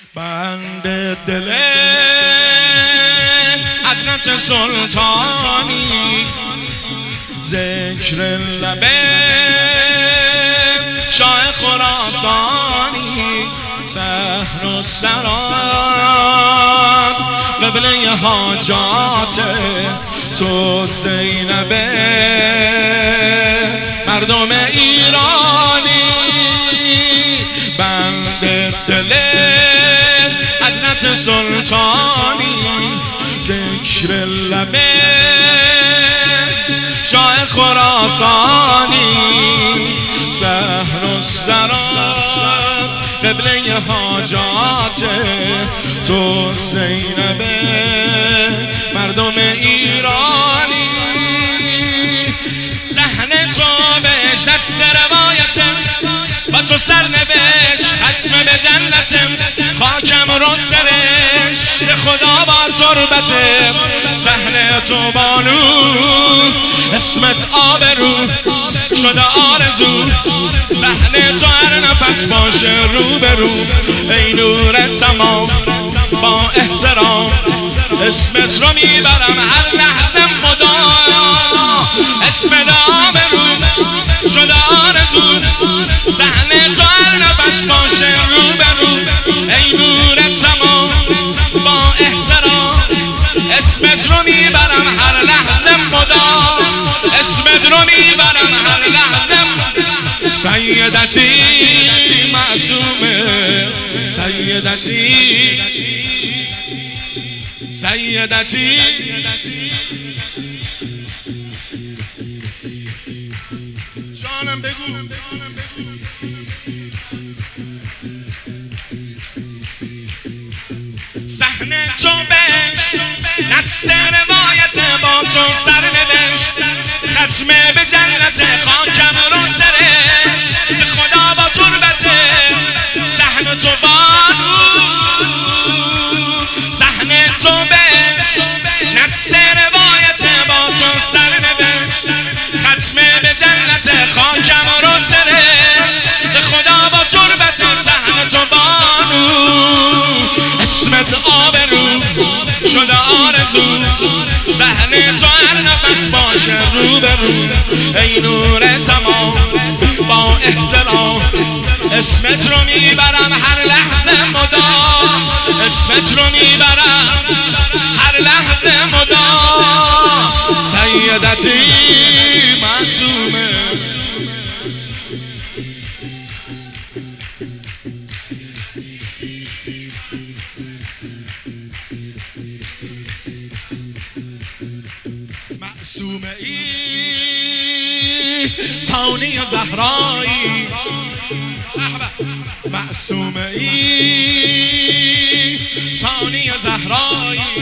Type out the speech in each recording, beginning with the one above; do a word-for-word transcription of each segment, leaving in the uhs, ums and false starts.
بند دل حضرت سلطانی، ذکر لب شاه خراسانی، سحر و سراب قبله حاجات تو زینب مردم ایرانی. بند دل حضرت سلطانی، ذکر لب شاه خراسانی، سحر و سراب قبله حاجات تو زینب مردم ایرانی. صحن تو بهش دست روایتم و تو سرنوشت ختم به جنتم، خاکم رو سرشت خدا با تربتم. صحن تو بانو اسمت آبرو شده آرزو، صحن تو هر نفس باشه رو به رو. ای نور تمام با احترام اسمت رو میبرم هر لحظه خدا، اسمت آبرو شده آرزو، صحن تو هر نفس باشه رو به رو. ای نور تمام با احترام اسمت رو میبرم هر لحظه خدا، اسمت رو میبرم هر لحظه. سیدتی معصومه، سیدتی سیدتی جانم بگو. صحن تو بهش نست روایت با تو سرنوشت ختم به جنت، خاکم رو سرشت خدا با تربته. صحن تو بانو صحن تو بهش نست روایت با تو سرنوشت ختم به جنت، خاکم رو سرشت خدا با تربته. صحن تو بانو اسمت آبرو شده آرزو، صحن تو هر نفس باشه رو به رو. ای نور تمام با احترام اسمت رو میبرم هر لحظه مدام، اسمت رو میبرم هر لحظه مدام. سیدتی معصومه، معصومه ای ثانی زهرایی، معصومه ای ثانی زهرایی،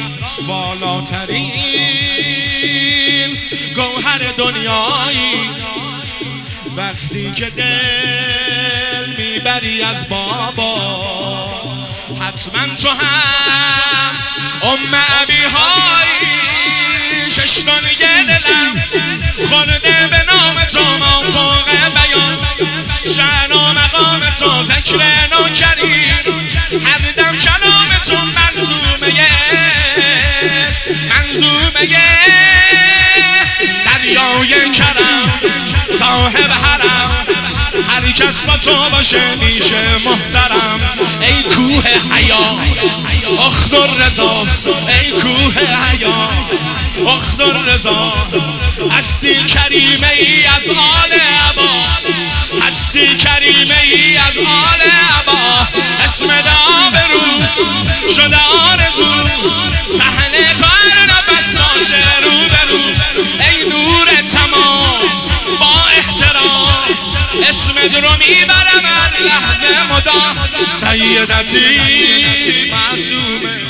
بالاترین گوهر دنیایی. وقتی که دل میبری از بابا حتما تو هم ام ابیهایی. ششگانه دلم خورده به نام تو ما فوق بیان، شأن و مقام تو ذکر نوکریم، هر دم کلام تو منظومه عشق، منظومه دریای کرم صاحب حرم. هر کس با تو باشه میشه محترم. ای کوه حیا اخضر رضا، ای کوه حیا اخضر رضا، هستی کریمه ای از آل عبا، هستی کریمه ای از آل عبا. اسم آبرو شده آرزو، صحن تو هر نفس باشه رو به رو. ای نور تمام با احترام اسمت رو میبرم هر لحظه مدام. سیدتی معصومه،